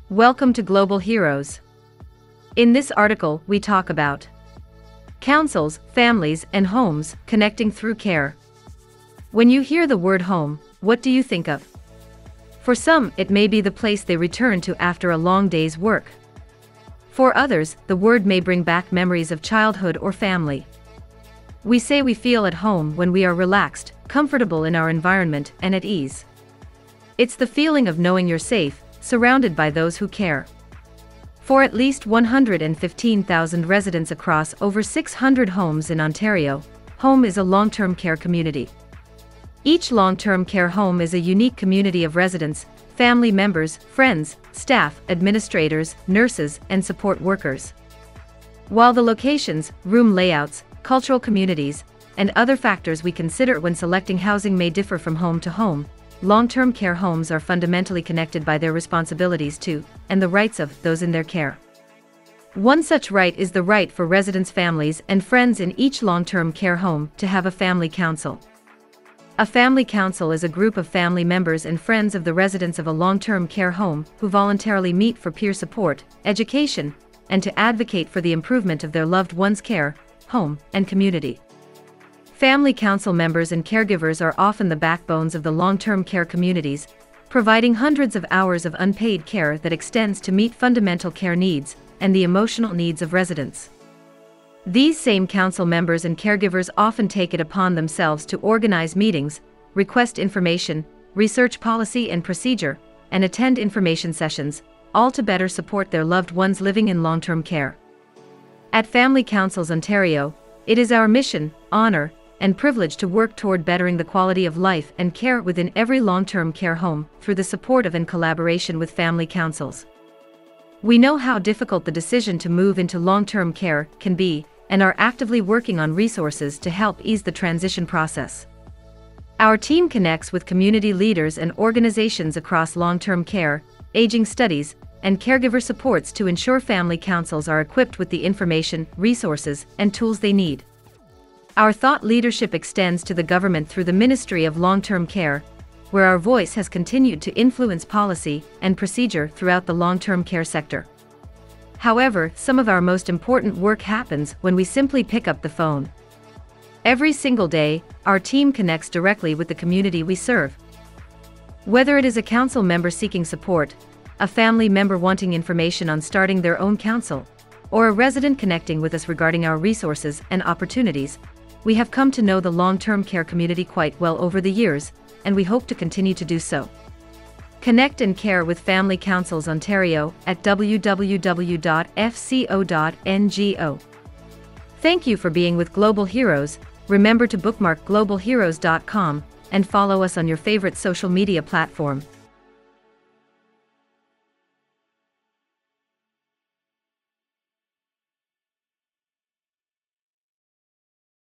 Welcome to Global Heroes. In this article, we talk about councils, families, and homes connecting through care. When you hear the word home, what do you think of? For some, it may be the place they return to after a long day's work. For others, the word may bring back memories of childhood or family. We say we feel at home when we are relaxed, comfortable in our environment, and at ease. It's the feeling of knowing you're safe, surrounded by those who care. For at least 115,000 residents across over 600 homes in Ontario, home is a long-term care community. Each long-term care home is a unique community of residents, family members, friends, staff, administrators, nurses, and support workers. While the locations, room layouts, cultural communities, and other factors we consider when selecting housing may differ from home to home, long-term care homes are fundamentally connected by their responsibilities to, and the rights of, those in their care. One such right is the right for residents' families and friends in each long-term care home to have a family council. A family council is a group of family members and friends of the residents of a long-term care home who voluntarily meet for peer support, education, and to advocate for the improvement of their loved one's care, home, and community. Family council members and caregivers are often the backbones of the long-term care communities, providing hundreds of hours of unpaid care that extends to meet fundamental care needs and the emotional needs of residents. These same council members and caregivers often take it upon themselves to organize meetings, request information, research policy and procedure, and attend information sessions, all to better support their loved ones living in long-term care. At Family Councils Ontario, it is our mission, honor, and privilege to work toward bettering the quality of life and care within every long-term care home through the support of and collaboration with family councils. We know how difficult the decision to move into long-term care can be, and are actively working on resources to help ease the transition process. Our team connects with community leaders and organizations across long-term care, aging studies, and caregiver supports to ensure family councils are equipped with the information, resources, and tools they need. Our thought leadership extends to the government through the Ministry of Long-Term Care, where our voice has continued to influence policy and procedure throughout the long-term care sector. However, some of our most important work happens when we simply pick up the phone. Every single day, our team connects directly with the community we serve. Whether it is a council member seeking support, a family member wanting information on starting their own council, or a resident connecting with us regarding our resources and opportunities, we have come to know the long-term care community quite well over the years, and we hope to continue to do so. Connect and care with Family Councils Ontario at www.fco.ngo. Thank you for being with Global Heroes. Remember to bookmark globalheroes.com and follow us on your favorite social media platform.